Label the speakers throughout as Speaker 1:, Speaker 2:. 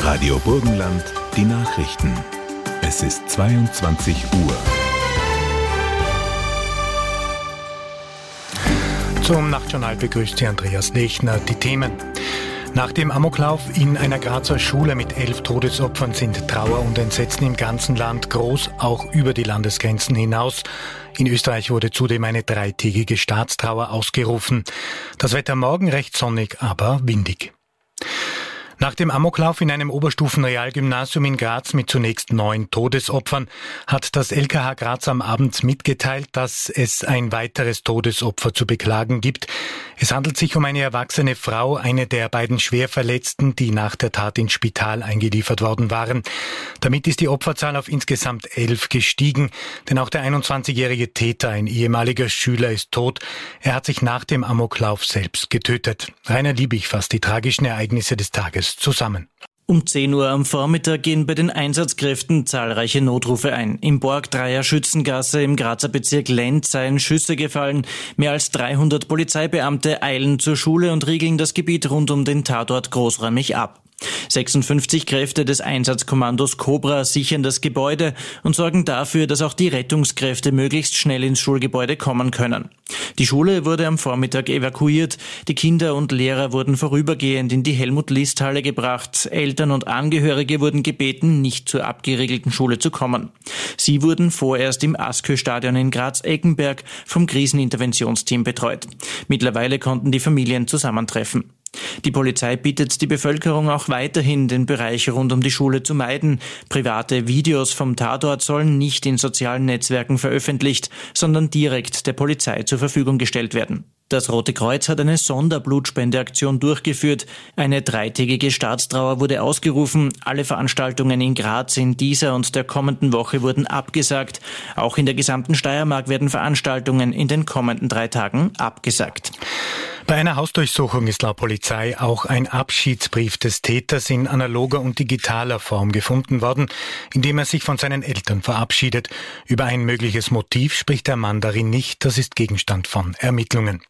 Speaker 1: Radio Burgenland, die Nachrichten. Es ist 22 Uhr.
Speaker 2: Zum Nachtjournal begrüßt Sie Andreas Lechner. Die Themen. Nach dem Amoklauf in einer Grazer Schule mit 11 Todesopfern sind Trauer und Entsetzen im ganzen Land groß, auch über die Landesgrenzen hinaus. In Österreich wurde zudem eine 3-tägige Staatstrauer ausgerufen. Das Wetter morgen recht sonnig, aber windig. Nach dem Amoklauf in einem Oberstufenrealgymnasium in Graz mit zunächst 9 Todesopfern hat das LKH Graz am Abend mitgeteilt, dass es ein weiteres Todesopfer zu beklagen gibt. Es handelt sich um eine erwachsene Frau, eine der beiden Schwerverletzten, die nach der Tat ins Spital eingeliefert worden waren. Damit ist die Opferzahl auf insgesamt 11 gestiegen, denn auch der 21-jährige Täter, ein ehemaliger Schüler, ist tot. Er hat sich nach dem Amoklauf selbst getötet. Rainer Liebig fasst die tragischen Ereignisse des Tages zusammen.
Speaker 3: Um 10 Uhr am Vormittag gehen bei den Einsatzkräften zahlreiche Notrufe ein. Im Borgdreier Schützengasse im Grazer Bezirk Lenz seien Schüsse gefallen. Mehr als 300 Polizeibeamte eilen zur Schule und riegeln das Gebiet rund um den Tatort großräumig ab. 56 Kräfte des Einsatzkommandos Cobra sichern das Gebäude und sorgen dafür, dass auch die Rettungskräfte möglichst schnell ins Schulgebäude kommen können. Die Schule wurde am Vormittag evakuiert. Die Kinder und Lehrer wurden vorübergehend in die Helmut-List-Halle gebracht. Eltern und Angehörige wurden gebeten, nicht zur abgeriegelten Schule zu kommen. Sie wurden vorerst im Askö-Stadion in Graz-Eckenberg vom Kriseninterventionsteam betreut. Mittlerweile konnten die Familien zusammentreffen. Die Polizei bittet die Bevölkerung auch weiterhin, den Bereich rund um die Schule zu meiden. Private Videos vom Tatort sollen nicht in sozialen Netzwerken veröffentlicht, sondern direkt der Polizei zur Verfügung gestellt werden. Das Rote Kreuz hat eine Sonderblutspendeaktion durchgeführt. Eine 3-tägige Staatstrauer wurde ausgerufen. Alle Veranstaltungen in Graz in dieser und der kommenden Woche wurden abgesagt. Auch in der gesamten Steiermark werden Veranstaltungen in den kommenden 3 Tagen abgesagt.
Speaker 2: Bei einer Hausdurchsuchung ist laut Polizei auch ein Abschiedsbrief des Täters in analoger und digitaler Form gefunden worden, in dem er sich von seinen Eltern verabschiedet. Über ein mögliches Motiv spricht der Mann darin nicht. Das ist Gegenstand von Ermittlungen.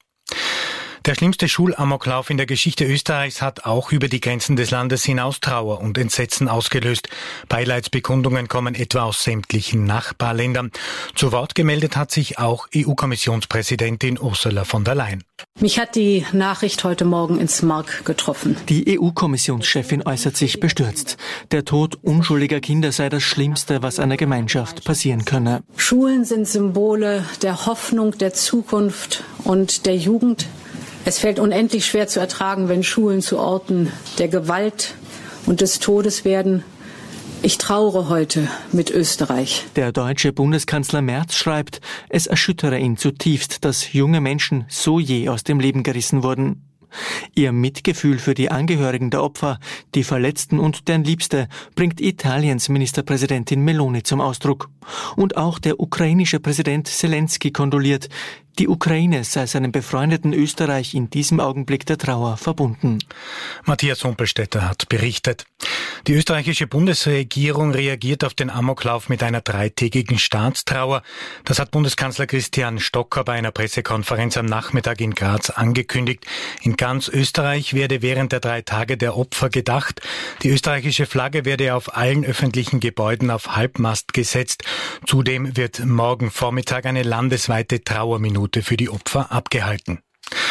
Speaker 2: Der schlimmste Schulamoklauf in der Geschichte Österreichs hat auch über die Grenzen des Landes hinaus Trauer und Entsetzen ausgelöst. Beileidsbekundungen kommen etwa aus sämtlichen Nachbarländern. Zu Wort gemeldet hat sich auch EU-Kommissionspräsidentin Ursula von der Leyen.
Speaker 4: Mich hat die Nachricht heute Morgen ins Mark getroffen.
Speaker 5: Die EU-Kommissionschefin äußert sich bestürzt. Der Tod unschuldiger Kinder sei das Schlimmste, was einer Gemeinschaft passieren könne.
Speaker 4: Schulen sind Symbole der Hoffnung, der Zukunft und der Jugend. Es fällt unendlich schwer zu ertragen, wenn Schulen zu Orten der Gewalt und des Todes werden. Ich trauere heute mit Österreich.
Speaker 5: Der deutsche Bundeskanzler Merz schreibt, es erschüttere ihn zutiefst, dass junge Menschen so je aus dem Leben gerissen wurden. Ihr Mitgefühl für die Angehörigen der Opfer, die Verletzten und deren Liebste bringt Italiens Ministerpräsidentin Meloni zum Ausdruck. Und auch der ukrainische Präsident Selenskyj kondoliert. Die Ukraine sei seinem befreundeten Österreich in diesem Augenblick der Trauer verbunden.
Speaker 2: Matthias Humpelstädter hat berichtet. Die österreichische Bundesregierung reagiert auf den Amoklauf mit einer 3-tägigen Staatstrauer. Das hat Bundeskanzler Christian Stocker bei einer Pressekonferenz am Nachmittag in Graz angekündigt. In ganz Österreich werde während der 3 Tage der Opfer gedacht. Die österreichische Flagge werde auf allen öffentlichen Gebäuden auf Halbmast gesetzt. Zudem wird morgen Vormittag eine landesweite Trauerminute für die Opfer abgehalten.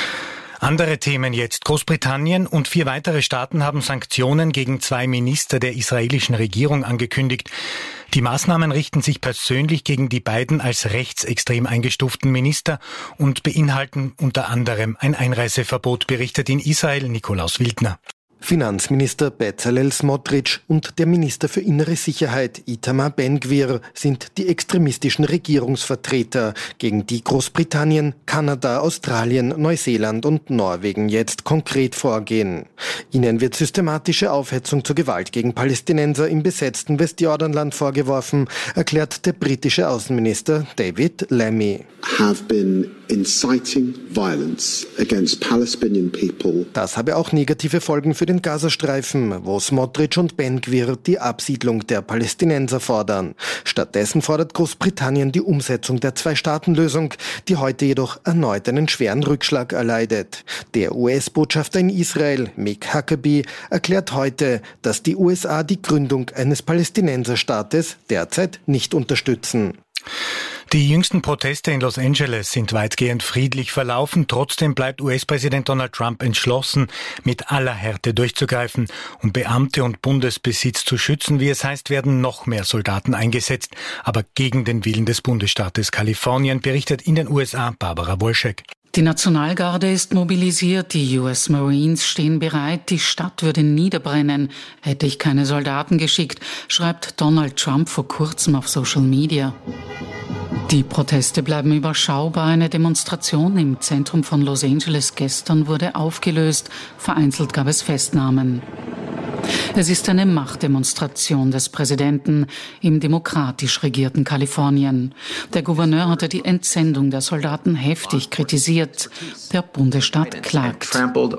Speaker 2: Andere Themen jetzt. Großbritannien und 4 weitere Staaten haben Sanktionen gegen 2 Minister der israelischen Regierung angekündigt. Die Maßnahmen richten sich persönlich gegen die beiden als rechtsextrem eingestuften Minister und beinhalten unter anderem ein Einreiseverbot, berichtet in Israel Nikolaus Wildner.
Speaker 6: Finanzminister Bezalel Smotrich und der Minister für innere Sicherheit Itamar Ben-Gvir sind die extremistischen Regierungsvertreter, gegen die Großbritannien, Kanada, Australien, Neuseeland und Norwegen jetzt konkret vorgehen. Ihnen wird systematische Aufhetzung zur Gewalt gegen Palästinenser im besetzten Westjordanland vorgeworfen, erklärt der britische Außenminister David Lammy.
Speaker 7: Have been inciting violence against Palestinian people.
Speaker 6: Das habe auch negative Folgen für den Gazastreifen, wo Smotrich und Ben-Gvir die Absiedlung der Palästinenser fordern. Stattdessen fordert Großbritannien die Umsetzung der Zwei-Staaten-Lösung, die heute jedoch erneut einen schweren Rückschlag erleidet. Der US-Botschafter in Israel, Mick Huckabee, erklärt heute, dass die USA die Gründung eines Palästinenserstaates derzeit nicht unterstützen.
Speaker 2: Die jüngsten Proteste in Los Angeles sind weitgehend friedlich verlaufen. Trotzdem bleibt US-Präsident Donald Trump entschlossen, mit aller Härte durchzugreifen. Um Beamte und Bundesbesitz zu schützen, wie es heißt, werden noch mehr Soldaten eingesetzt. Aber gegen den Willen des Bundesstaates Kalifornien, berichtet in den USA Barbara Wolschek.
Speaker 7: Die Nationalgarde ist mobilisiert, die US Marines stehen bereit, die Stadt würde niederbrennen, hätte ich keine Soldaten geschickt, schreibt Donald Trump vor kurzem auf Social Media. Die Proteste bleiben überschaubar. Eine Demonstration im Zentrum von Los Angeles gestern wurde aufgelöst. Vereinzelt gab es Festnahmen. Es ist eine Machtdemonstration des Präsidenten im demokratisch regierten Kalifornien. Der Gouverneur hatte die Entsendung der Soldaten heftig kritisiert. Der Bundesstaat klagt.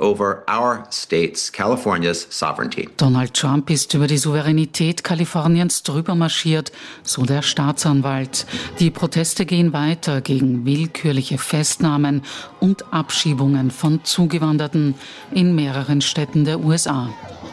Speaker 7: Donald Trump ist über die Souveränität Kaliforniens drüber marschiert, so der Staatsanwalt. Die Proteste gehen weiter gegen willkürliche Festnahmen und Abschiebungen von Zugewanderten in mehreren Städten der USA.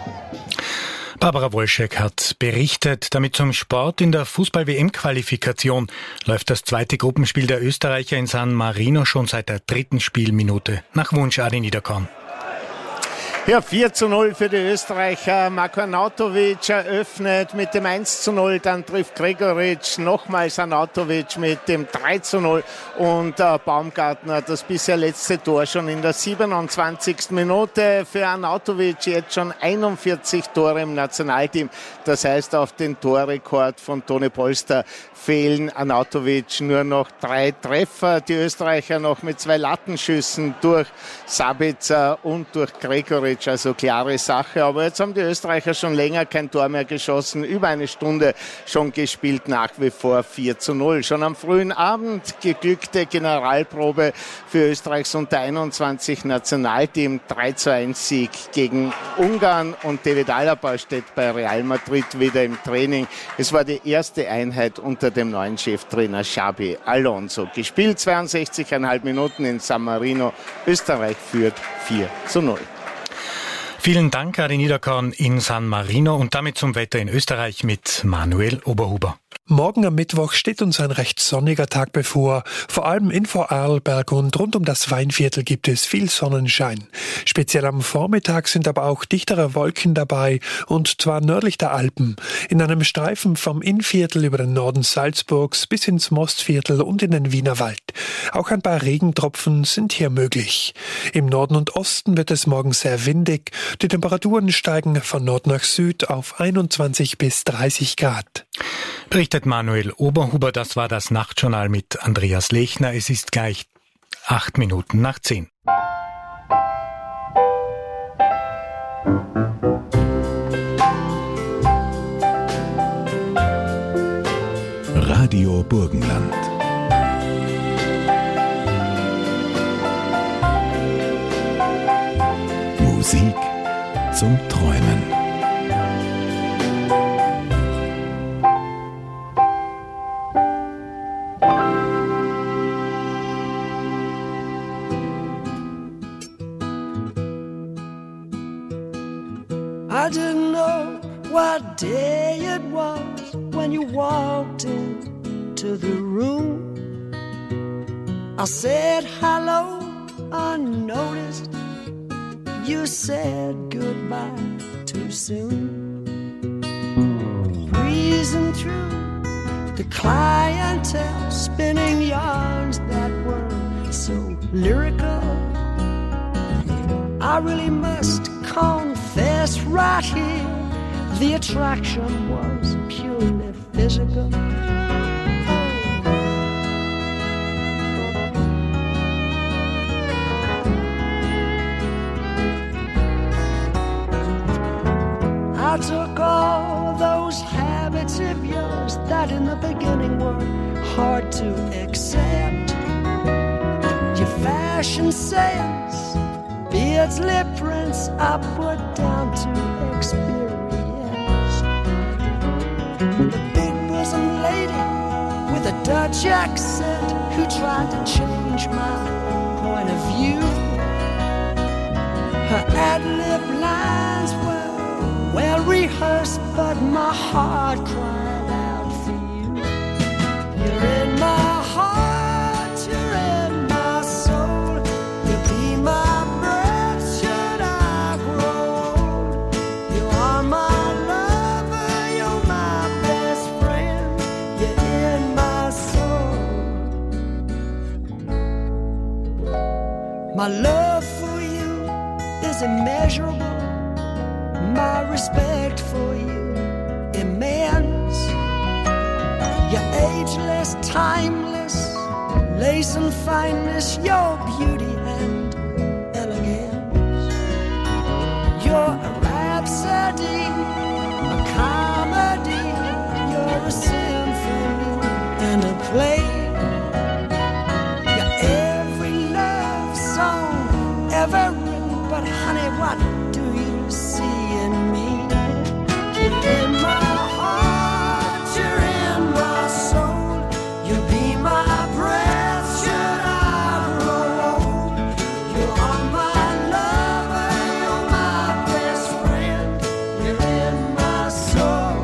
Speaker 2: Barbara Wolschek hat berichtet. Damit zum Sport. In der Fußball-WM-Qualifikation läuft das zweite Gruppenspiel der Österreicher in San Marino schon seit der 3. Spielminute. Nach Wunsch Adi Niederkorn.
Speaker 8: Ja, 4:0 für die Österreicher. Marko Arnautovic eröffnet mit dem 1:0, dann trifft Gregoritsch, nochmals Arnautovic mit dem 3:0 und Baumgartner das bisher letzte Tor schon in der 27. Minute. Für Arnautovic jetzt schon 41 Tore im Nationalteam. Das heißt, auf den Torrekord von Toni Polster fehlen Arnautovic nur noch 3 Treffer. Die Österreicher noch mit 2 Lattenschüssen durch Sabitzer und durch Gregoritsch. Also klare Sache. Aber jetzt haben die Österreicher schon länger kein Tor mehr geschossen. Über eine Stunde schon gespielt, nach wie vor 4:0. Schon am frühen Abend geglückte Generalprobe für Österreichs Unter-21 Nationalteam. 3:1 Sieg gegen Ungarn und David Alaba steht bei Real Madrid wieder im Training. Es war die erste Einheit unter dem neuen Cheftrainer Xabi Alonso. Gespielt 62,5 Minuten in San Marino. Österreich führt 4:0.
Speaker 2: Vielen Dank, Adi Niederkorn in San Marino. Und damit zum Wetter in Österreich mit Manuel Oberhuber.
Speaker 9: Morgen am Mittwoch steht uns ein recht sonniger Tag bevor. Vor allem in Vorarlberg und rund um das Weinviertel gibt es viel Sonnenschein. Speziell am Vormittag sind aber auch dichtere Wolken dabei, und zwar nördlich der Alpen. In einem Streifen vom Innviertel über den Norden Salzburgs bis ins Mostviertel und in den Wienerwald. Auch ein paar Regentropfen sind hier möglich. Im Norden und Osten wird es morgen sehr windig. Die Temperaturen steigen von Nord nach Süd auf 21 bis 30 Grad.
Speaker 2: Berichtet Manuel Oberhuber. Das war das Nachtjournal mit Andreas Lechner. Es ist gleich 8 Minuten nach 10.
Speaker 1: Radio Burgenland. Musik zum Träumen.
Speaker 10: I didn't know what day it was when you walked into the room. I said hello unnoticed. You said goodbye too soon. Breezing through the clientele, spinning yarns that were so lyrical. I really must confess right here, the attraction was purely physical. I took all those habits of yours that in the beginning were hard to accept. Your fashion sense, beard's lip prints I put down to experience. The big bosom lady with a Dutch accent who tried to change my point of view. Her ad-lib lines were well rehearsed, but my heart cried out for you. You're in my heart, you're in my soul. You'll be my breath should I grow old. You are my lover, you're my best friend. You're in my soul. My love for you is immeasurable. My respect for you immense. You're ageless, timeless, lace and fineness, your beauty and elegance. You're a rhapsody, a comedy, you're a symphony and a play. You're every love song ever written, but honey, what do you see in me? You're in my heart, you're in my soul. You'll be my breath should I grow old. You are my lover, you're my best friend. You're in my soul.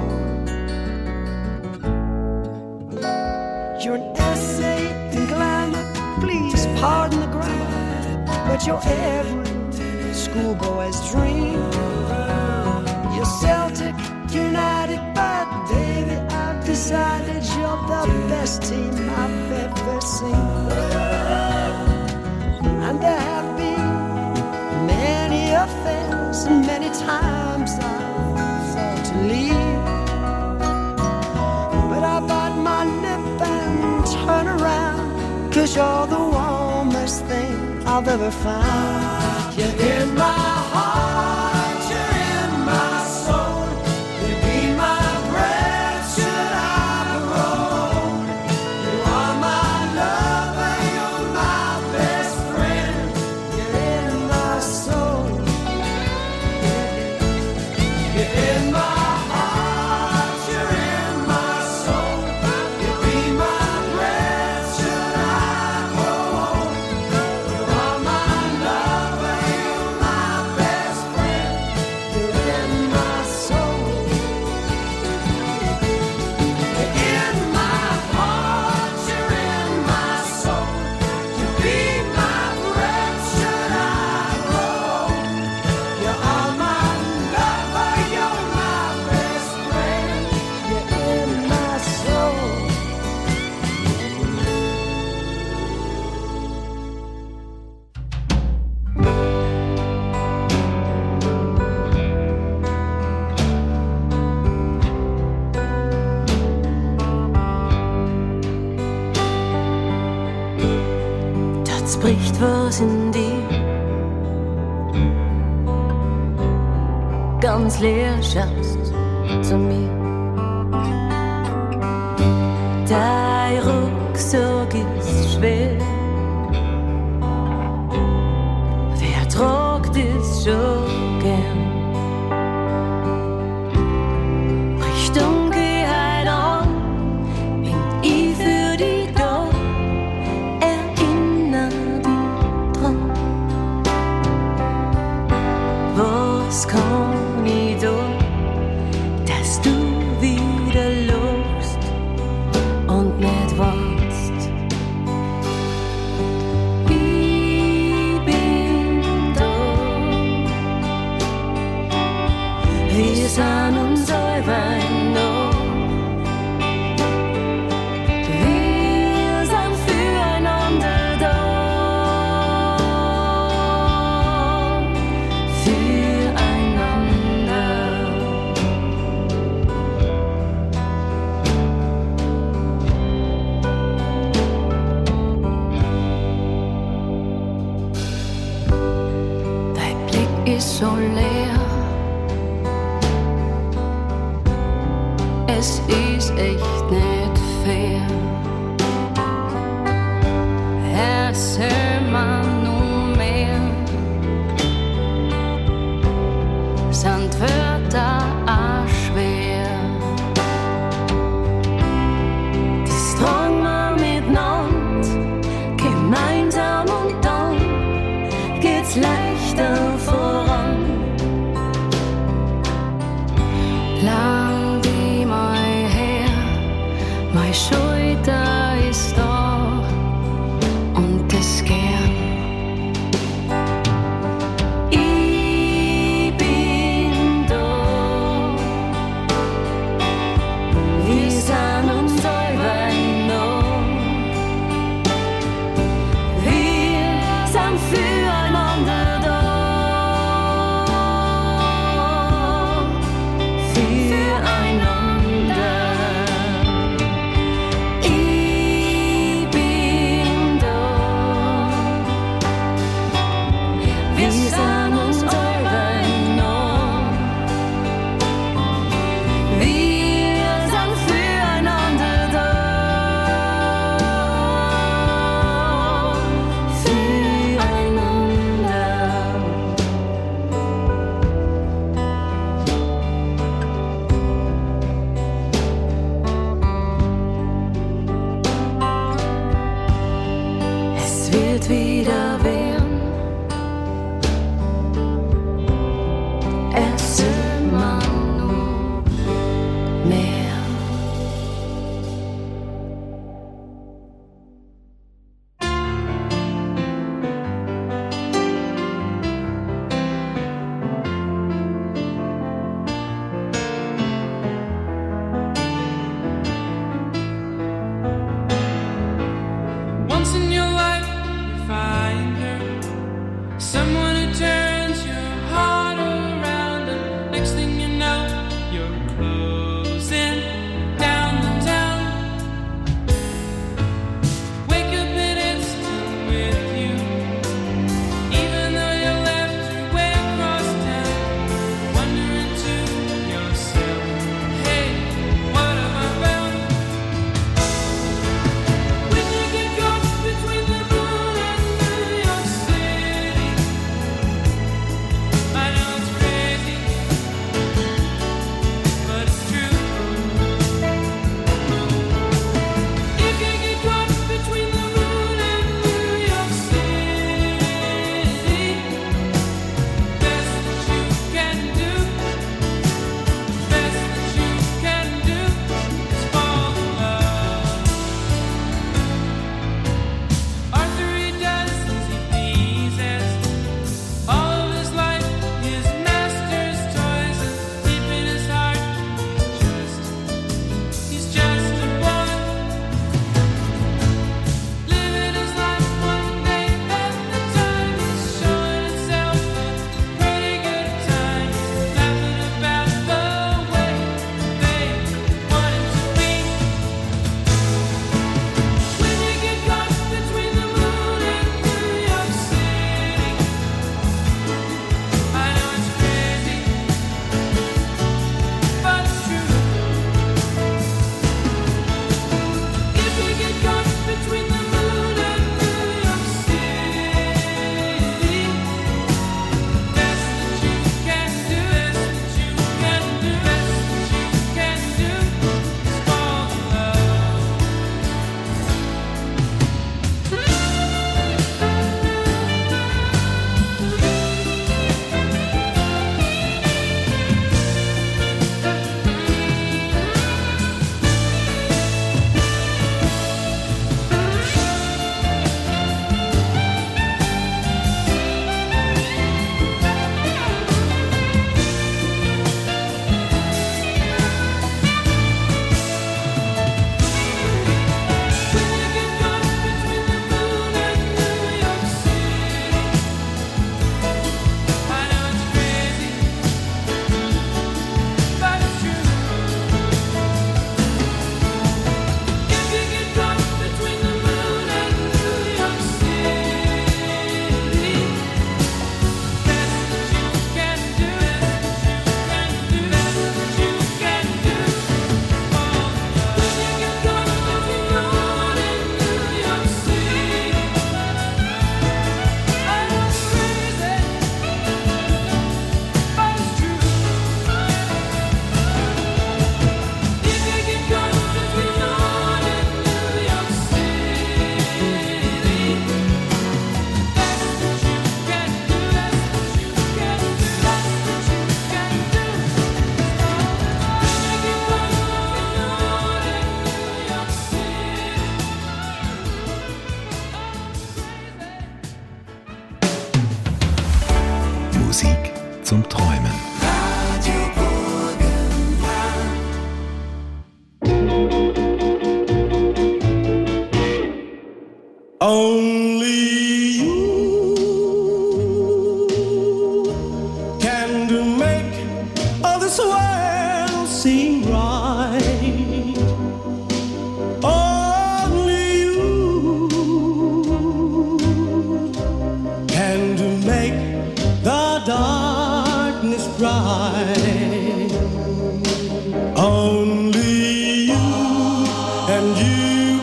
Speaker 10: You're an essay in glamour, please pardon the grammar, but you're every schoolboy's dream. You're Celtic, United, but baby, I've decided you're the best team I've ever seen. And there have been many affairs, and many times I've thought to leave, but I bite my lip and turn around, 'cause you're the warmest thing I've ever found. You're in my heart, you're in my soul. You'll be my breath should I grow old. You are my lover, you're my best friend. You're in my soul. You're in my heart, you're in my soul. You'll be my breath should I grow old. You are my lover, you're my best friend. You're in my soul. You're in my heart, you're in my soul. You'll be my breath should I grow old. You are my lover, you're my best friend. You're in my soul.
Speaker 11: Dort bricht was in dir, ganz leer schaust zu mir. Dein Rucksack ist schwer, wer tragt es schon gern? Brich Dunkelheit an, bin ich für dich da, erinner dich dran. Was kann ich tun, dass du wieder lobst und nicht warst? Ich bin da. Wir sind uns selber noch. Wir sind füreinander da. Füreinander. Dein Blick ist so leer. Es ist echt nicht fair. Erzähl mir nur mehr. Lang wie mein Herr, mein Schulter ist da und das gern. Ich bin da, wir sind uns selber noch, wir sind füreinander da. Wieder werden, es immer nur mehr.
Speaker 12: Once in your life find her, someone who turns your heart around, and next thing you know, you're closing
Speaker 10: seem right. Only you can make the darkness bright. Only you and you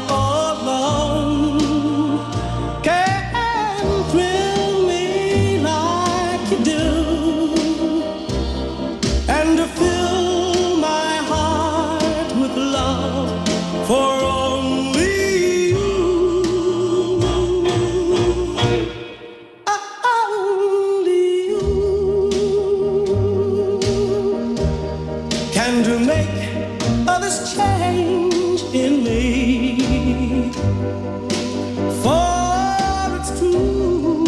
Speaker 10: alone can thrill me like you do, and fill my heart with love for only you. Only you can make this change in me, for it's true,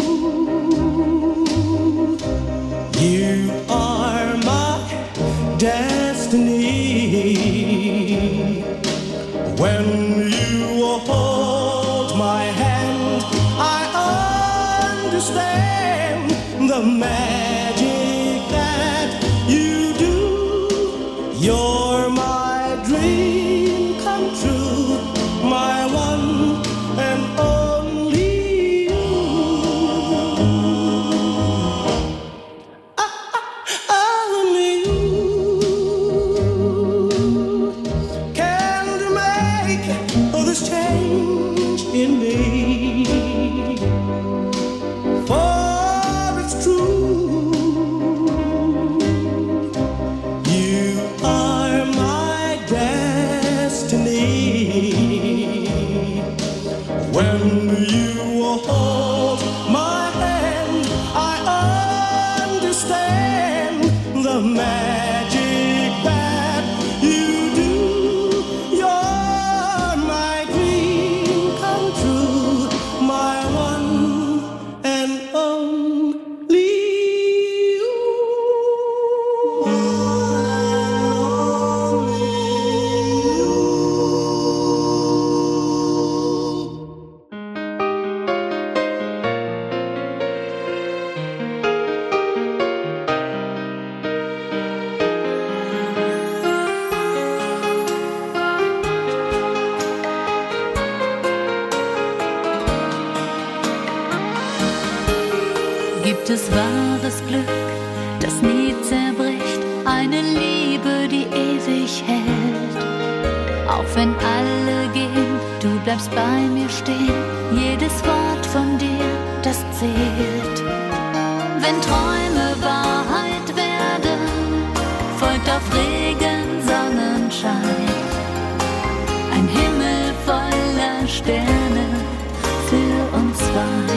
Speaker 10: you are my destiny. When you hold my hand, I understand the magic that you do. You're my dream come true, my one and only you. Only you can make this change in me, for it's true, you are my destiny. When you hold my hand, I understand the magic that you do. You're my dream come true, my one and only you.
Speaker 13: Gibt es wahres Glück, das nie zerbricht, eine Liebe, die ewig hält? Auch wenn alle gehen, du bleibst bei mir stehen, jedes Wort von dir, das zählt. Wenn Träume Wahrheit werden, folgt auf Regen Sonnenschein, ein Himmel voller Sterne für uns zwei.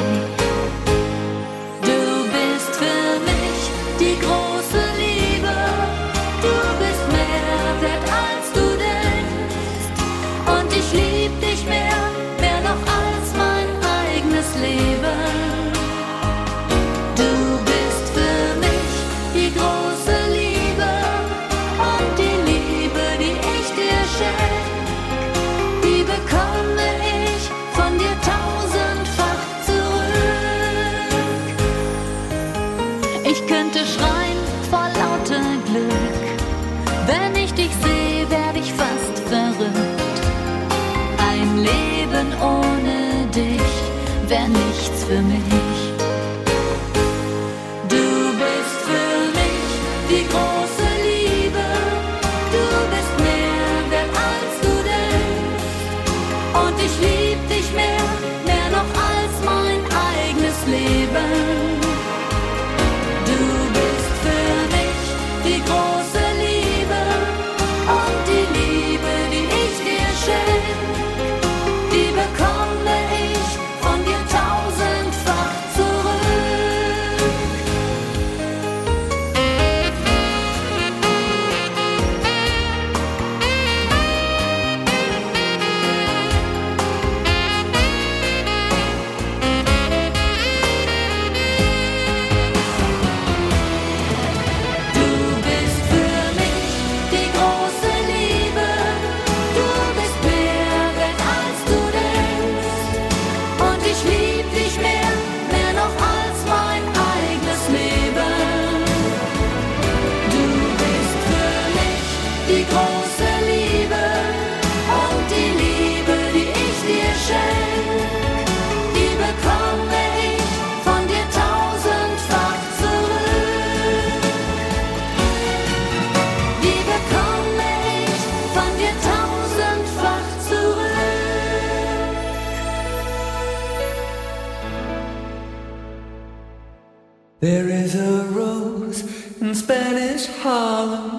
Speaker 13: Ich lieb dich mehr noch als mein eigenes Leben. Du bist für mich die große Liebe große Liebe und die Liebe, die ich dir schenk, die bekomme ich von dir tausendfach zurück. Die bekomme ich von dir tausendfach zurück.
Speaker 10: There is a rose in Spanish Harlem.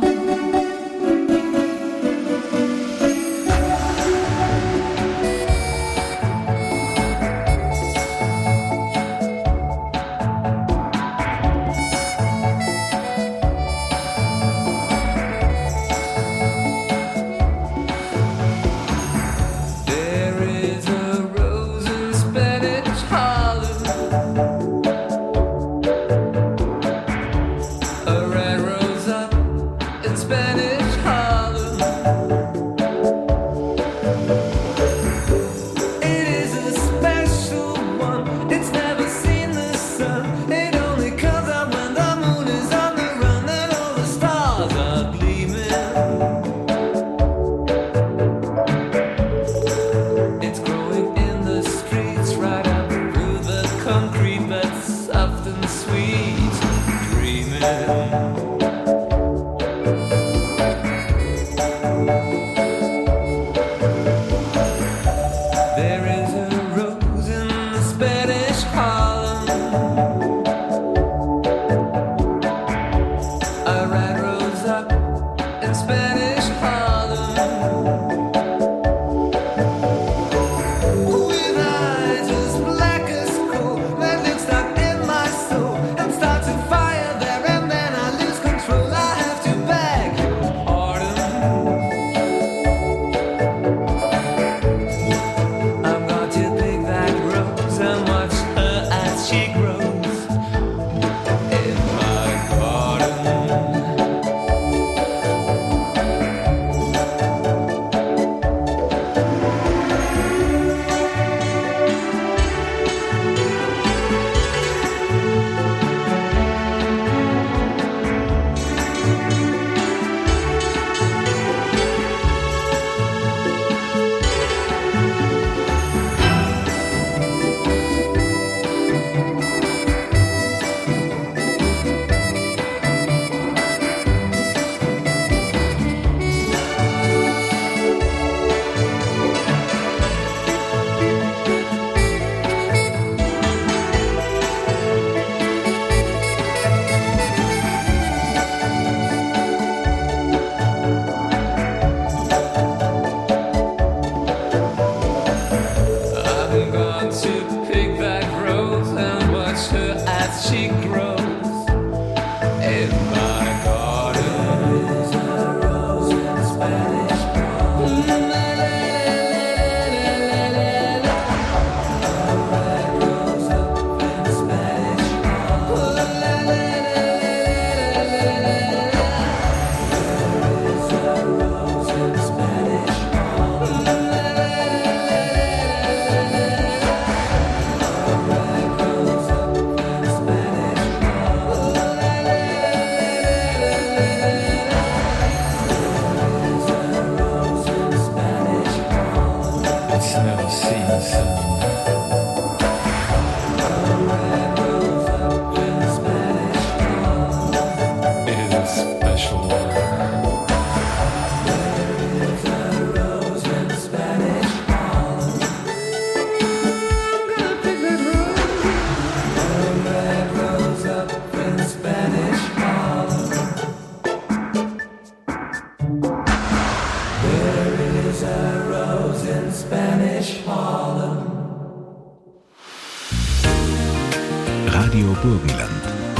Speaker 1: Radio Burgenland.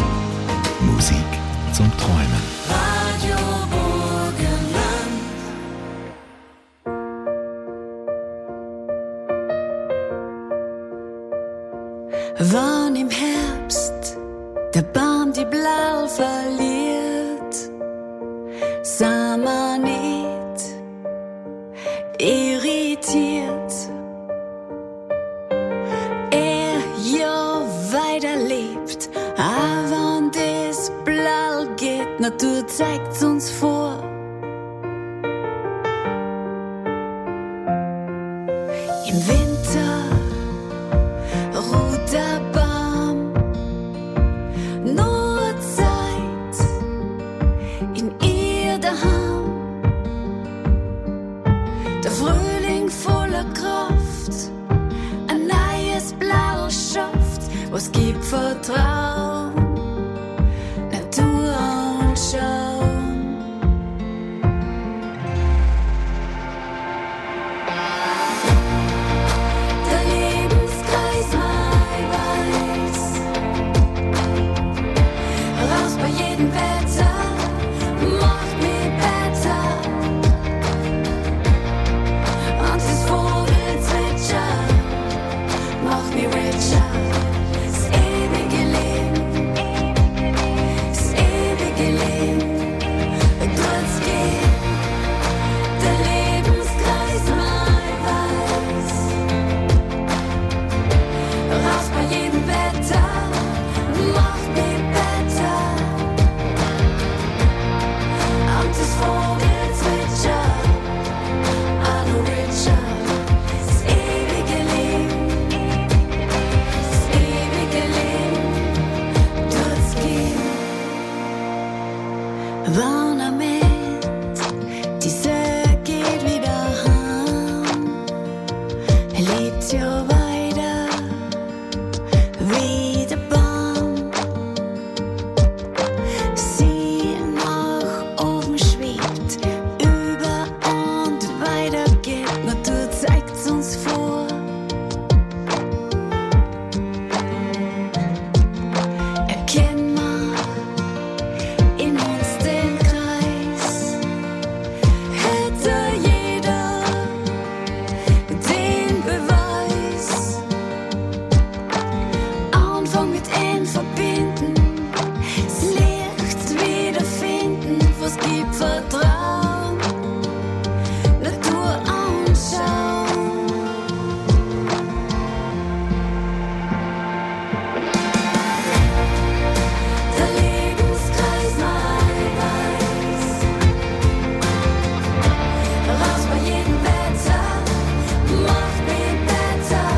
Speaker 1: Musik zum Träumen.
Speaker 13: Radio Burgenland. Wann im Herbst der Baum die Blau verliert, sah man nicht irritiert. Er ja weiterlebt, aber wenn das Blau geht, Natur zeigt's uns vor.
Speaker 14: Im Winter ruht der Baum, nur Zeit in ihr daheim. Der Frühling voller Kraft, ein neues Blau schafft, was gibt Vertrauen, Natur und Schaum. Der Lebenskreis weiß, raus bei jedem Wetter, macht mich besser. Und das Vogelzwitscher macht mich richer. Das ewige Leben, das ewige Leben, tut's gehen. Der Lebenskreis weiß, raus bei jedem Wetter, macht mich besser. Und das Vogelzwitscher, auch noch richer. Das ewige Leben, das ewige Leben, tut's gehen. Warnament, die See geht wieder heim. Er lebt ja weiter wie der Baum. Sie nach oben schwebt, über und weiter geht. Natur zeigt's uns vor. Erkennen wir in uns den Kreis, hätte jeder den Beweis. Anfang mit N verbinden, das Licht wiederfinden, was gibt Vertrauen, Natur anschauen. Der Lebenskreis weiß, raus bei jedem Wetter, macht mich besser.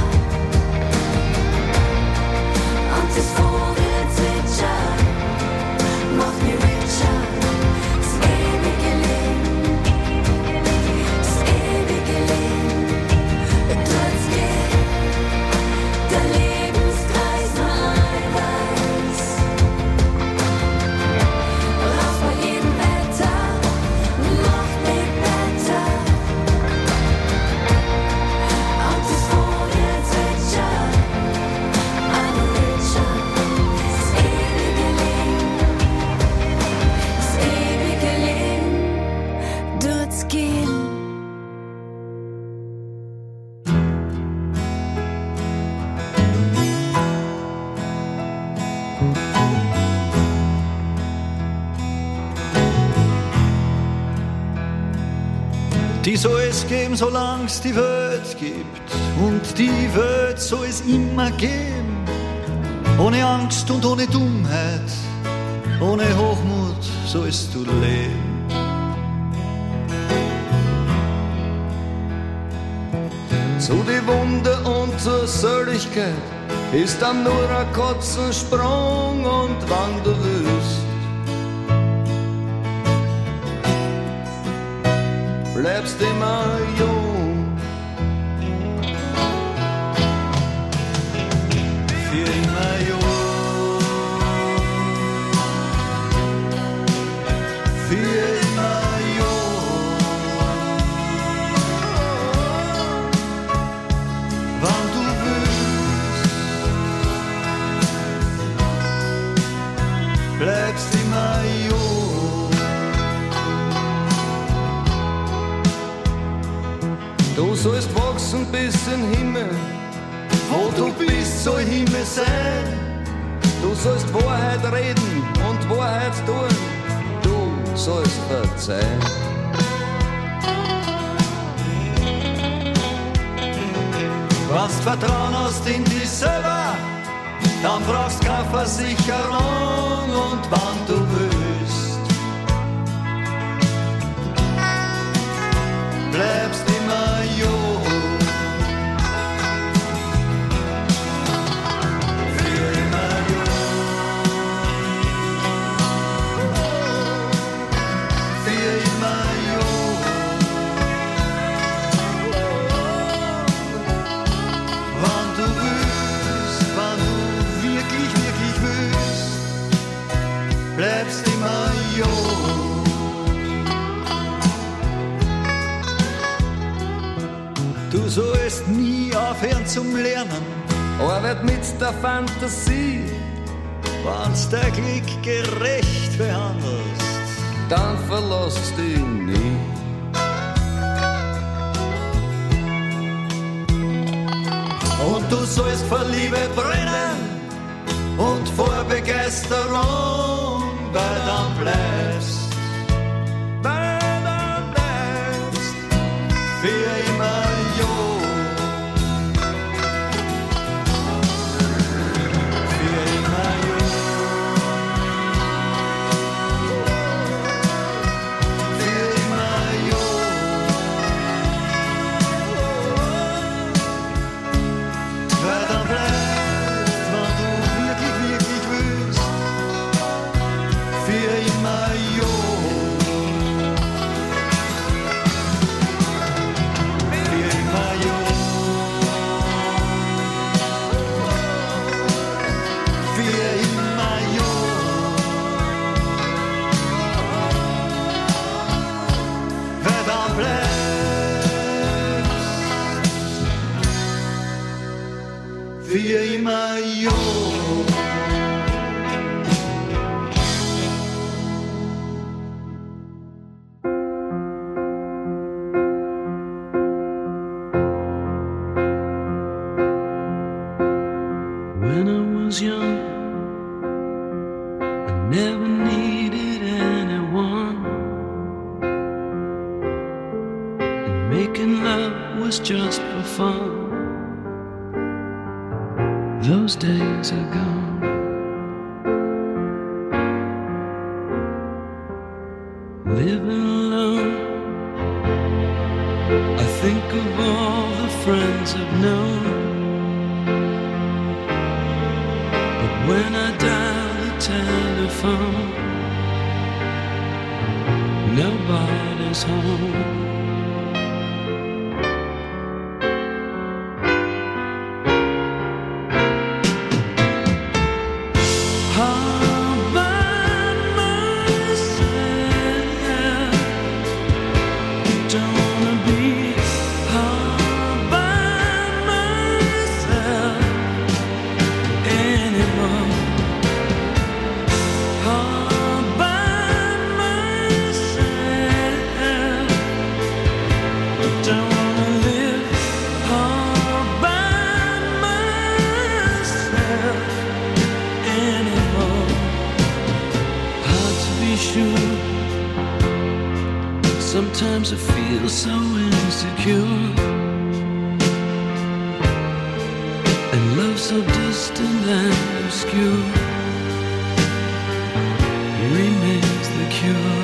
Speaker 14: Und das Vogelzwitscher macht mich richer. Das ewige Leben, das ewige Leben, tut's gehen. Der Lebenskreis weiß, raus bei jedem Wetter, macht mich besser. Und das Vogelzwitscher, auch noch richer. Das ewige Leben, tut's gehen.
Speaker 15: Die soll es geben, solange es die Welt gibt. Und die Welt soll es immer geben. Ohne Angst und ohne Dummheit, ohne Hochmut sollst du leben. Zu die Wunde und zur Seligkeit ist dann nur ein kurzer Sprung. Und wann du willst, bleibst immer jung. Für immer jung. Für immer jung. Wann du willst, bleibst immer jung. Du sollst wachsen bis in den Himmel, wo du bist, soll Himmel sein. Du sollst Wahrheit reden und Wahrheit tun, du sollst verzeihen. Was Vertrauen hast in dich selber, dann brauchst keine Versicherung. Und wann du willst, bleibst immer jung. Du sollst nie aufhören zum Lernen. Arbeit mit der Fantasie. Wenn's dein Glück gerecht behandelst, dann verlässt du ihn nie. Und du sollst vor Liebe brennen und vor Begeisterung, weil dann bleibst für immer jung. Für immer jung. Für immer jung. Weil dann bleibst, wenn du wirklich, wirklich willst, für immer jung. Für immer jung.
Speaker 12: When I was young, I never needed anyone, and making love was just for fun. Those days are gone. Living alone, I think of all the friends I've known. But when I dial the telephone, nobody's home. Sometimes I feel so insecure, and love so distant and obscure remains the cure.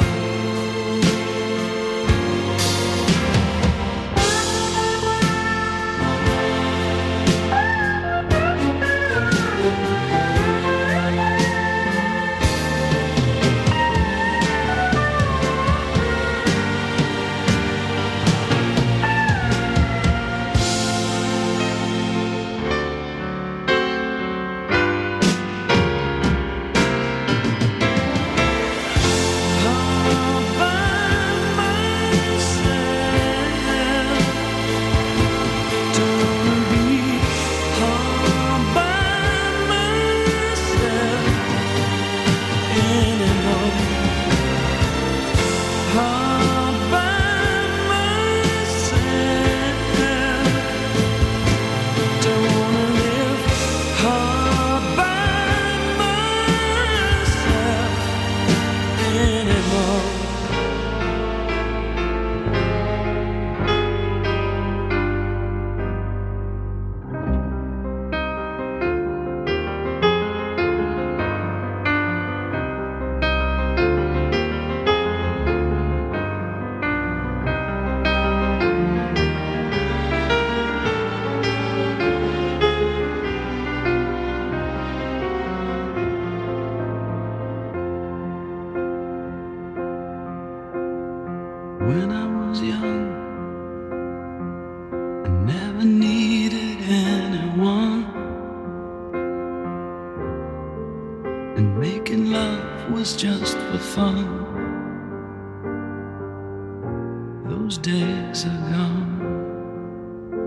Speaker 12: When I was young, I never needed anyone, and making love was just for fun. Those days are gone.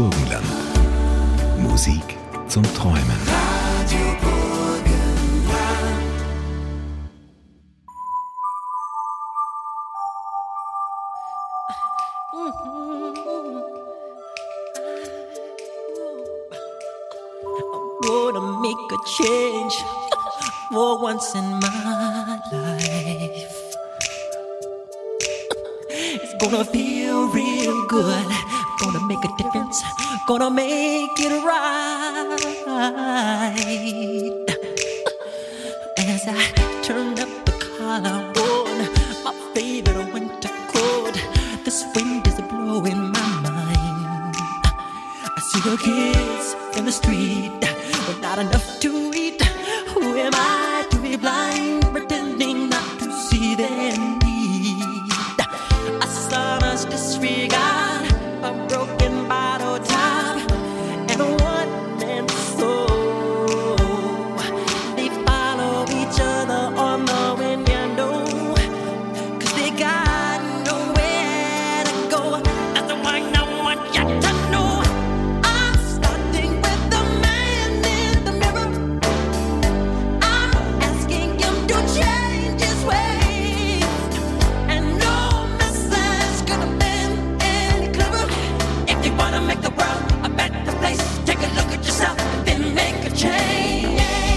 Speaker 1: Burgenland. Musik zum Träumen.
Speaker 10: Radio Burgenland.
Speaker 16: I'm gonna make a change for once in my life. It's gonna feel real good. Gonna make a difference. Gonna make it right. As I turn up the collar on my favorite winter coat, this wind is blowing my mind. I see the kids in the street with not enough to eat. Who am I to be blind, pretending not to see their need? A sonorous disregard, a broken bottle top, and a one-man soul. They follow each other on the wind, you know, 'cause they got nowhere to go. That's the one I want you to know. I'm starting with the man in the mirror. I'm asking him to change his ways, and no message could have been any clearer. If you wanna make the world a better place, take a look at yourself, then make a change.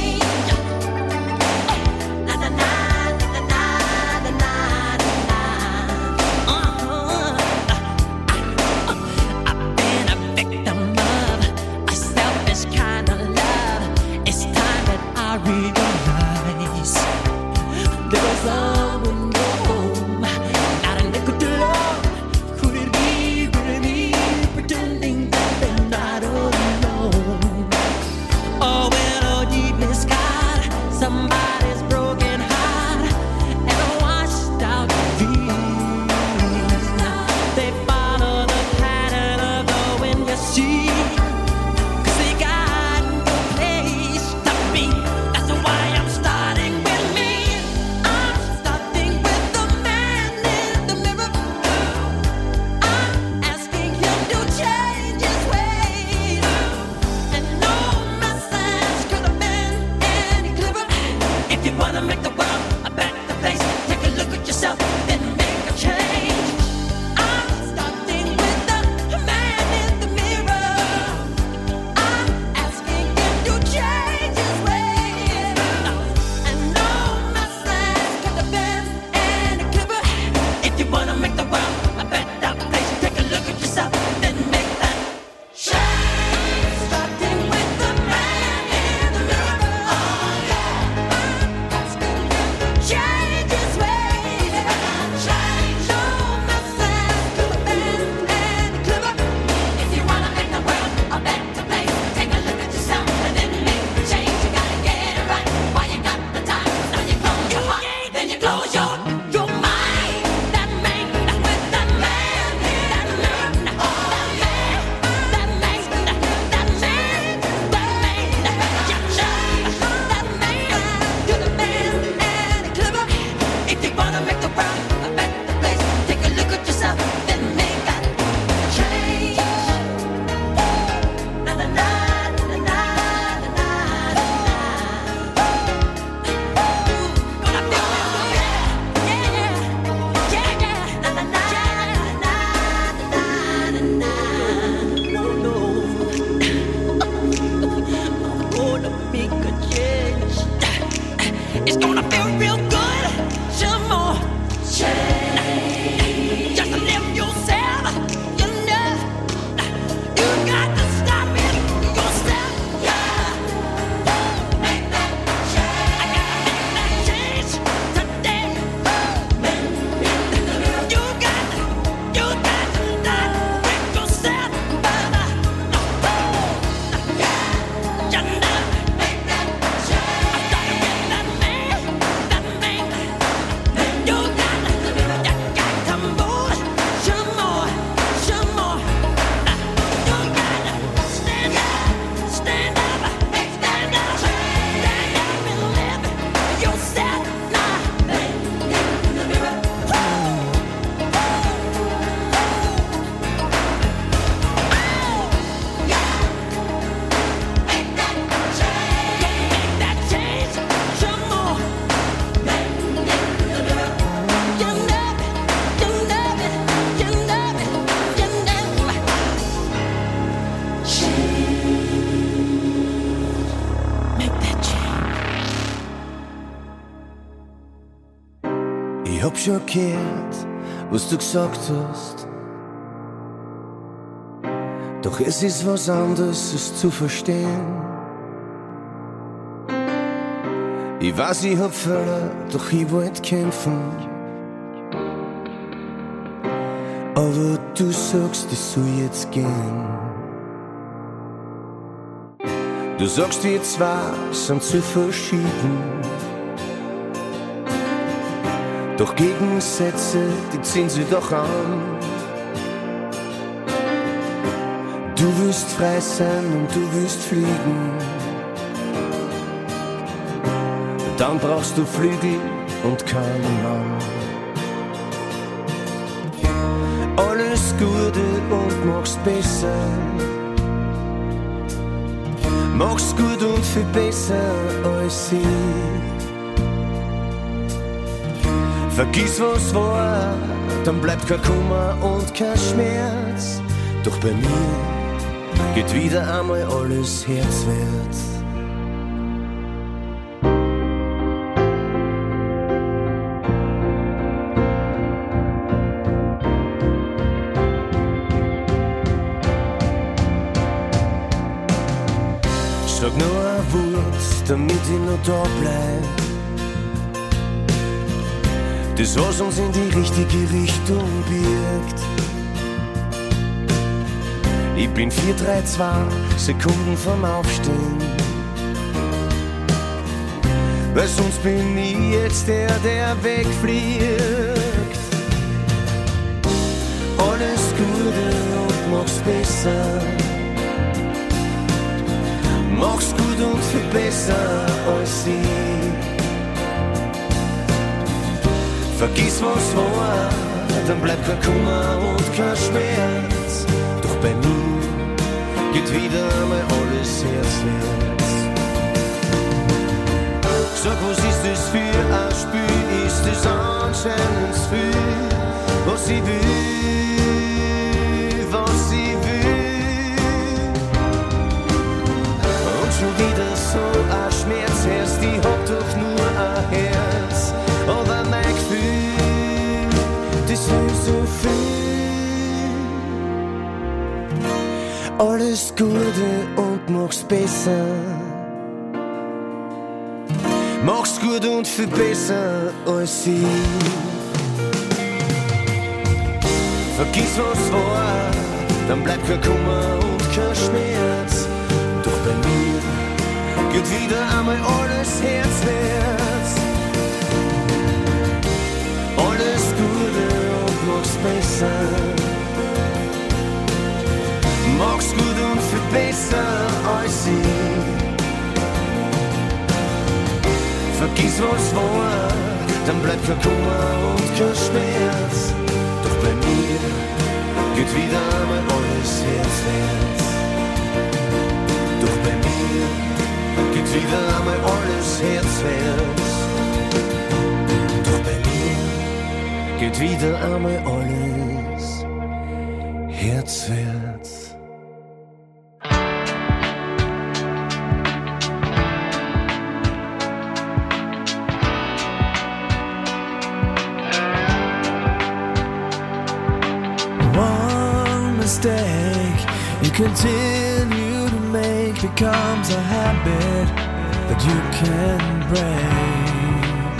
Speaker 16: Na na na na na na na na. I've been a victim of a selfish kind of love. It's time that I realize there was someone home, not a nickel to love. Could it be really pretending that they're not alone? Oh, well, oh, deep in the sky, somebody's broken heart and a washed out dreams. They follow the pattern of the wind, you see, 'cause they got no place to be. That's why I'm starting with me. I'm starting with the man in the mirror. I'm asking him to change his ways, and no message could have been any clearer. If you wanna make the world a better place, take a look at yourself, then make a change. I'm starting with the man in the mirror. I'm asking him to change his ways, and no message could have been any clearer. If you wanna make the world a better place, take a look at yourself, then make that change. Starting with the man in the mirror. Oh yeah. Asking him to change his ways. Change. No message could have been any clearer. If you wanna make the world a better place, take a look at yourself and then make the change. You gotta get it right while you got the time. Now you close your heart, then you close your mind. That man, with that man in that mirror. That man, that man, that man. You change that man could have been any clearer. If you wanna make the world a better place, take a look at yourself, then make that change. Na na na na na na na. Gonna feel real good, yeah, yeah, na na na na na na na. No, no, I'm gonna make a change. It's gonna feel real good, some more change. Just live yourself, you know. You got to stop it yourself, yeah. Make that change. I gotta make that change today. You got to start with yourself, brother. Yeah, you know. Make that change. I started with that man, that
Speaker 17: hab schon gehört, was du gesagt hast. Doch es ist was anderes, es zu verstehen. Ich weiß, ich hab Fehler, doch ich wollt kämpfen. Aber du sagst, es soll jetzt gehen. Du sagst, wir zwei sind zu verschieden. Doch Gegensätze, die ziehen sie doch an. Du willst frei sein und du willst fliegen. Dann brauchst du Flügel und keinen Mann. Alles Gute und mach's besser. Mach's gut und viel besser als ich. Vergiss was war, dann bleibt kein Kummer und kein Schmerz. Doch bei mir geht wieder einmal alles herzwärts. Sag nur ein Wort, damit ich noch da bleib. Das, was uns in die richtige Richtung birgt. Ich bin 4, 3, 2 Sekunden vom Aufstehen. Weil sonst bin ich jetzt der wegfliegt. Alles Gute und mach's besser. Mach's gut und viel besser als ich. Vergiss was war, dann bleibt kein Kummer und kein Schmerz. Doch bei mir geht wieder mal alles herzwärts. Sag, was ist das für ein Spiel? Ist das anscheinend viel, was ich will, was ich will? Und schon wieder so ein Schmerz herrscht, ich hab doch nur ein Herz. Aber mein Gefühl, das will so viel. Alles Gute und mach's besser. Mach's gut und viel besser als ich. Vergiss was war, dann bleibt kein Kummer und kein Schmerz. Doch bei mir geht wieder einmal alles herzwärts. Alles Gute und mach's besser. Mach's gut und viel besser als ich. Vergiss was war, dann bleibt kein Kummer und kein Schmerz. Doch bei mir geht wieder einmal alles herzwärts. Doch bei mir geht wieder einmal alles herzwärts. Doch bei mir geht wieder einmal alles herzwärts. You continue to make becomes a habit that you can break.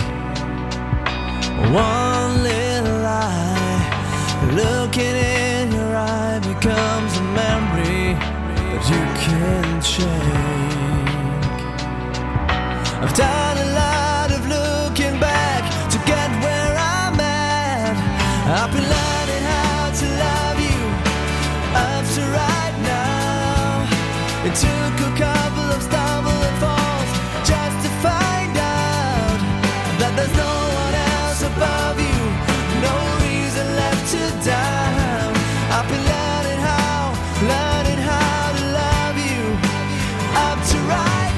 Speaker 17: One little lie, looking in your eye becomes a memory that you can shake. I've done a lot of looking back to get where I'm at. I've been learning how to love you up to right now. It took a couple of stumbles and falls just to find out that there's no one else above you, no reason left to doubt. I've been learning how to love you up to right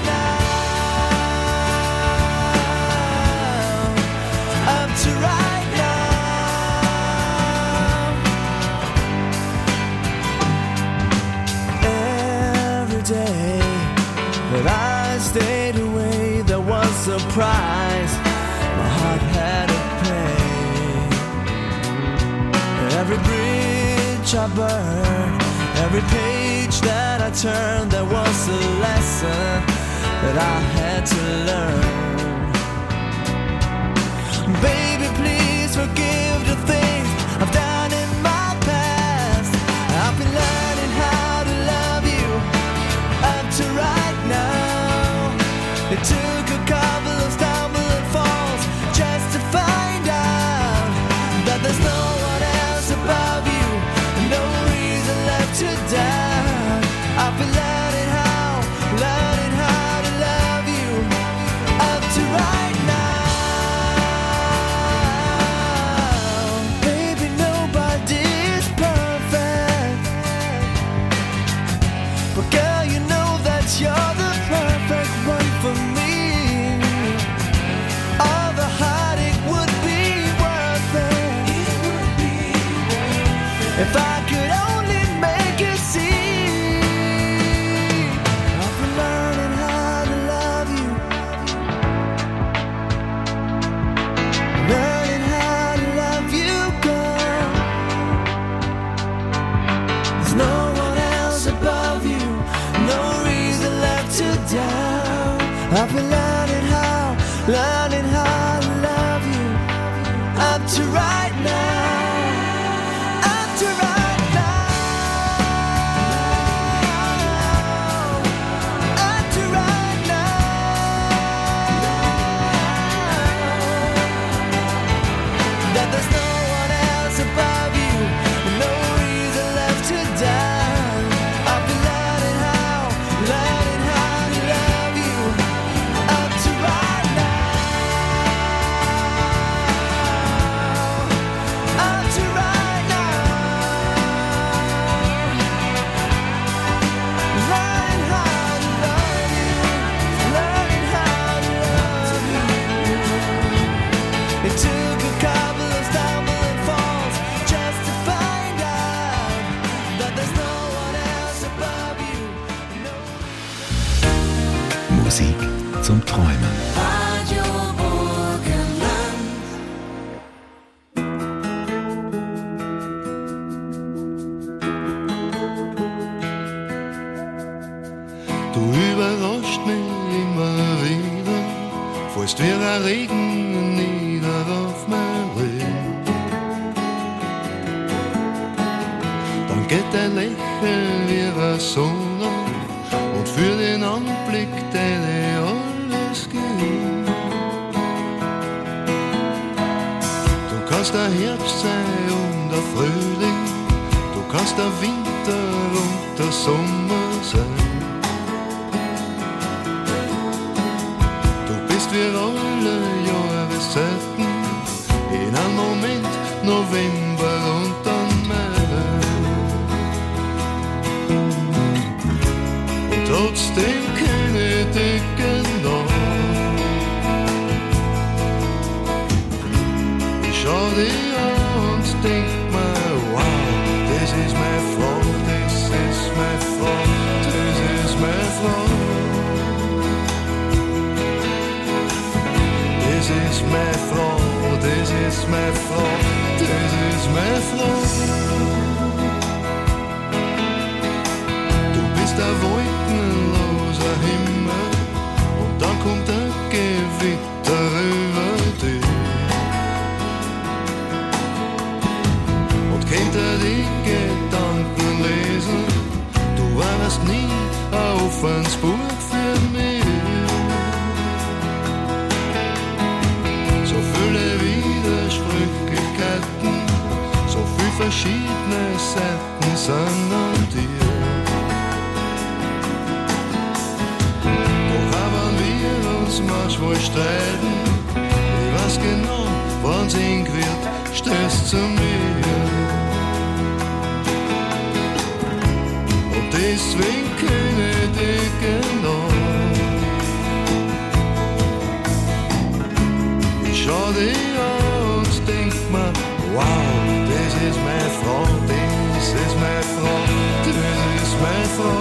Speaker 17: now, up to right now. Day that I stayed away, there was surprise. My heart had a pain. every bridge I burned, every page that I turned, there was a lesson that I had to learn. Baby, please forgive the things I've done in my past. I've been learning how to love you up to right now. It took a couple of stumbles and falls just to find out that there's no one else above you, no reason left to doubt. I've been learning how to love you up to right now. Baby, nobody's perfect, but girl, you know that you're the perfect one for me. All the heartache would be worth it. It would be worth it if I could only make you see. I've been learning how to love you, learning how to love you, girl. There's no one else above you, no reason left to doubt. I've been learning how to love you up to right now, up to right now, up to right now. That there's no one else above you, no reason left to doubt. I've been learning how to love you up to right now, up to right now. Learning how to love you, learning how to love you. It took a couple of stumbles and falls just to find out that there's no one else above you.
Speaker 1: Musik zum Träumen.
Speaker 14: Radio Burgenland.
Speaker 18: Du überrascht mich immer wieder, fällst wie ein Regen nieder auf mein Leben. Dann geht dein Lächeln wie eine Sonne und für den Anblick deine alles geben. Du kannst der Herbst sein und der Frühling, du kannst der Winter und der Sommer sein. Du bist wie alle Jahreszeiten, in einem Moment November und dann Mai. Und trotzdem kenne ich dich genau. Ich schau dich an und denk mir, wow, das ist meine Frau, das ist meine Frau, das ist meine Frau. Das ist meine Frau, das ist meine Frau, das ist meine Frau. Du bist ein wolkenloser Himmel und dann kommt ein Gewitter über dich. Und kennt die Gedanken lesen, du warst nie ein offenes Buch für mich. So viele Widersprüchlichkeiten, so viele verschiedene Seiten sind an dir. Doch haben wir uns manchmal streiten, ich weiß genau, wann's eng wird, stehst zu mir. Und deswegen kenne ich dich genau. Ich schau dich an und denk mir, wow, das ist meine Frau, das ist meine Frau, das ist meine Frau.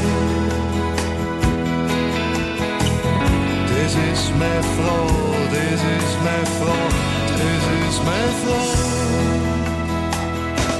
Speaker 18: Das ist meine Frau, das ist meine Frau, das ist meine Frau.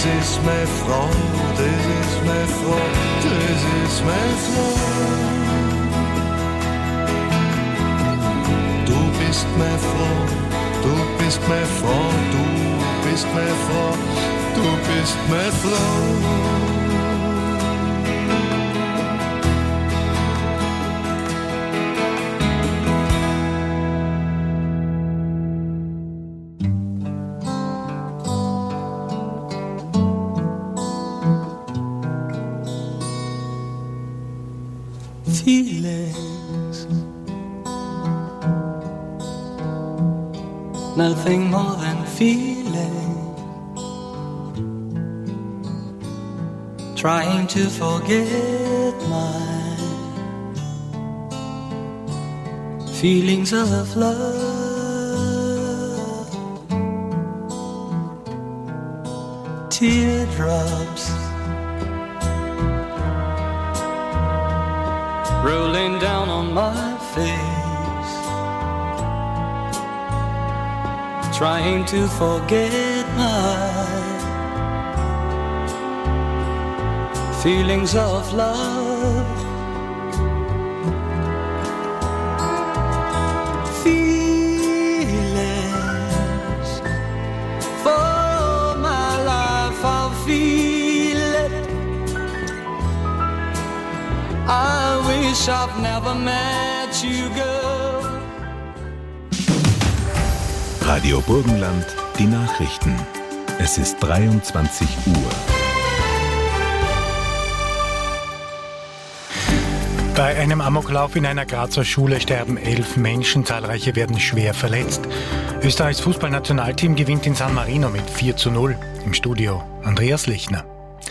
Speaker 18: Das ist meine Frau, das ist meine Frau, das ist meine Frau. Du bist meine Frau, du bist meine Frau, du bist meine Frau, du bist meine Frau.
Speaker 12: Feelings, nothing more than feeling, trying to forget my feelings of love, teardrops rolling down on my face, trying to forget my feelings of love. Feelings, for all my life I'll feel it. I wish I've never met you, girl.
Speaker 1: Radio Burgenland, die Nachrichten. Es ist 23 Uhr.
Speaker 2: Bei einem Amoklauf in einer Grazer Schule sterben 11 Menschen, zahlreiche werden schwer verletzt. Österreichs Fußballnationalteam gewinnt in San Marino mit 4:0. Im Studio Andreas Lechner.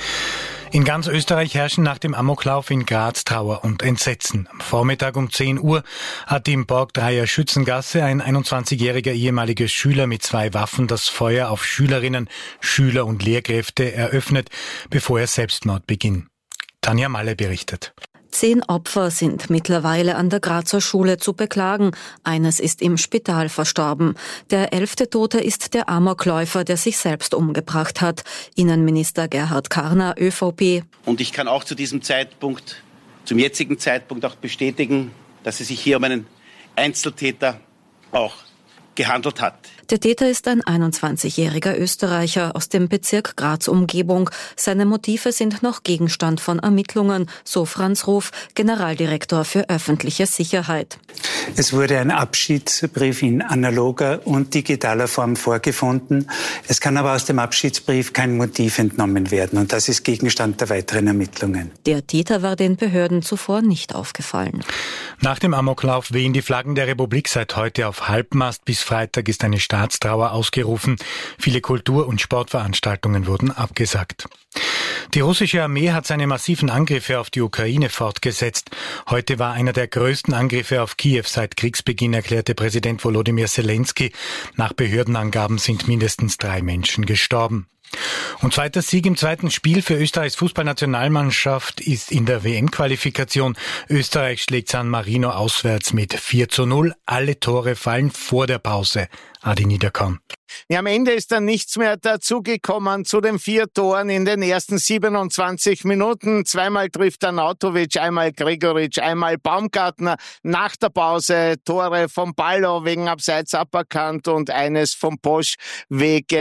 Speaker 2: In ganz Österreich herrschen nach dem Amoklauf in Graz Trauer und Entsetzen. Am Vormittag um 10 Uhr hat im Borg 3er Schützengasse ein 21-jähriger ehemaliger Schüler mit 2 Waffen das Feuer auf Schülerinnen, Schüler und Lehrkräfte eröffnet, bevor er Selbstmord beging. Tanja Malle berichtet.
Speaker 19: 10 Opfer sind mittlerweile an der Grazer Schule zu beklagen. Eines ist im Spital verstorben. Der 11. Tote ist der Amokläufer, der sich selbst umgebracht hat. Innenminister Gerhard Karner, ÖVP.
Speaker 20: Und ich kann auch zu diesem Zeitpunkt, zum jetzigen Zeitpunkt auch bestätigen, dass es sich hier um einen Einzeltäter auch gehandelt hat.
Speaker 19: Der Täter ist ein 21-jähriger Österreicher aus dem Bezirk Graz-Umgebung. Seine Motive sind noch Gegenstand von Ermittlungen, so Franz Ruf, Generaldirektor für öffentliche Sicherheit.
Speaker 21: Es wurde ein Abschiedsbrief in analoger und digitaler Form vorgefunden. Es kann aber aus dem Abschiedsbrief kein Motiv entnommen werden und das ist Gegenstand der weiteren Ermittlungen.
Speaker 19: Der Täter war den Behörden zuvor nicht aufgefallen.
Speaker 2: Nach dem Amoklauf wehen die Flaggen der Republik seit heute auf Halbmast. Bis Freitag ist eine Staatstrauer ausgerufen. Viele Kultur- und Sportveranstaltungen wurden abgesagt. Die russische Armee hat seine massiven Angriffe auf die Ukraine fortgesetzt. Heute war einer der größten Angriffe auf Kiew seit Kriegsbeginn, erklärte Präsident Volodymyr Zelensky. Nach Behördenangaben sind mindestens 3 Menschen gestorben. Und zweiter Sieg im zweiten Spiel für Österreichs Fußballnationalmannschaft ist in der WM-Qualifikation. Österreich schlägt San Marino auswärts mit 4:0. Alle Tore fallen vor der Pause. Adi Niederkorn.
Speaker 8: Ja, am Ende ist dann nichts mehr dazugekommen zu den 4 Toren in den ersten 27 Minuten. Zweimal trifft Arnautovic, einmal Gregoritsch, einmal Baumgartner. Nach der Pause Tore vom Ballo wegen Abseits aberkannt und eines vom Posch wegen